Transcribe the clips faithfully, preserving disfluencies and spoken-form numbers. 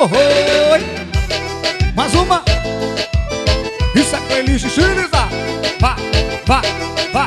Oi, mais uma. Isso é playlist estilizada. Vai, vai, vai.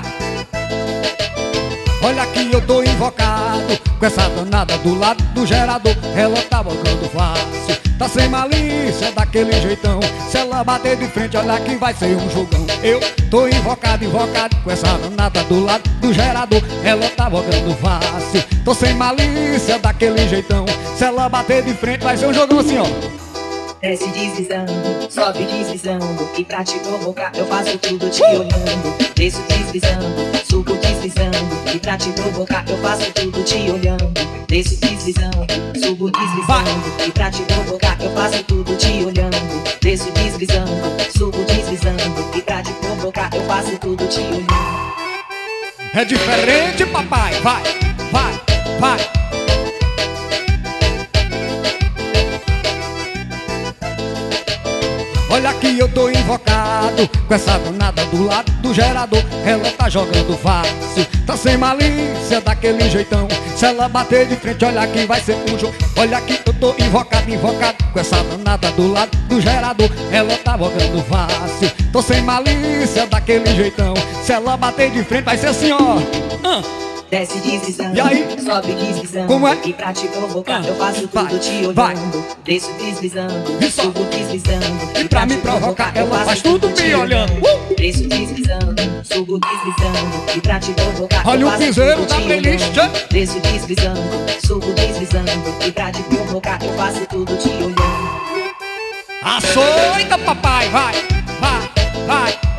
Olha que eu tô invocado com essa danada do lado do gerador. Ela tá botando fácil, tá sem malícia, daquele jeitão. Se ela bater de frente, olha que vai ser um jogão. Eu tô invocado, invocado com essa danada do lado do gerador. Ela tá botando fácil, tô sem malícia, daquele jeitão. Se ela bater de frente, vai ser um jogão assim, ó. Desce deslizando, sobe deslizando, e pra te provocar eu faço tudo te olhando. Desço deslizando, subo deslizando, e pra te provocar eu faço tudo te olhando. Desço deslizando, subo deslizando, e pra te provocar eu faço tudo te olhando. Desço deslizando, subo deslizando, e pra te provocar eu faço tudo te olhando. É diferente, papai, vai, vai, vai. Olha que eu tô invocado com essa danada do lado do gerador. Ela tá jogando fácil, tá sem malícia, daquele jeitão. Se ela bater de frente, olha que vai ser um jogo. Olha que eu tô invocado, invocado com essa danada do lado do gerador. Ela tá jogando fácil, tô sem malícia, daquele jeitão. Se ela bater de frente, vai ser assim, ó. Ah. Desce deslizando, e aí? Sobe deslizando, como é? E pra te provocar ah, eu faço vai, tudo te olhando. Vai. Desço deslizando, Isso. Subo deslizando, E pra me provocar ela faz tudo me olhando. uh! Desço deslizando, subo deslizando, e pra te provocar olha eu o faço piseiro tudo da te playlist. olhando. Desço deslizando, subo deslizando, e pra te provocar eu faço tudo te olhando. Açoita, papai, vai, vai, vai.